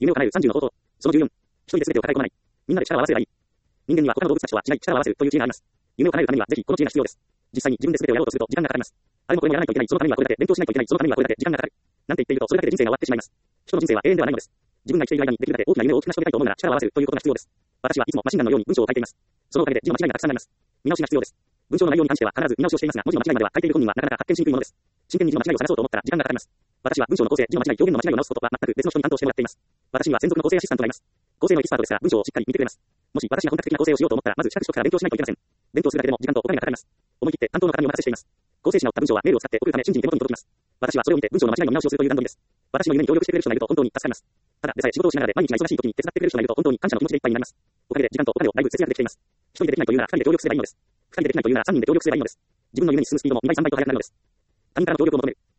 夢を叶える30の方法。その14。一人で全てを抱え込まない。みんなで力を合わせればいい。人間には他の動物たちとは違い力を合わせるという知恵があります。夢を叶えるためにはぜひこの知恵が必要です。実際に自分で全てをやろうとすると時間がかかります。あれもこれもやらないといけない。そのためにはこれだけ勉強しないといけない。そのためにはこれだけ時間がかかる。なんて言っているとそれだけで人生が終わってしまいます。人の人生は永遠ではないのです。自分が生きている間にできるだけ大きな夢を大きく成し遂げたいと思うなら力を合わせるということが必要です。私はいつもマシンガンのように文章を書いています。そのおかげで字の間違いがたくさんあります。見直しが必要です。文章の内容に関しては必ず見直しをしていますが、文字の間違いまでは書いている本人はなかなか発見しにくいものです。真剣に字の間違いを探そうと思ったら時間がかかります。私は文章の構成、字の間違い、表現の間違いを直すことは全く別の人に担当してもらっています。私には専属の構成アシスタントがいます。構成のエキスパートですが、文章をしっかり見てくれます。もし私が本格的な構成をしようと思ったら、まず資格取得から勉強しないといけません。勉強するだけでも時間とお金がかかります。思い切って担当の方にお任せしています。構成し直った文章はメールを使って送るため、瞬時に手元に届きます。私はそれを見て文章の間違いの見直しをするという段取りです。私の夢に協力してくれる人がいると本当に助かります。ただでさえ仕事をしながらで毎日が忙しい時に手伝ってくれる人がいると本当に感謝の気持ちでいっぱいになります。おかげで時間とお金をだいぶ節約できています。一人でできないというなら二人で協力すればいいのです。二人でできないというなら三人で協力すればいいのです。自分の夢に進むスピードも2倍3倍と速くなるのです。他人からの協力を求める。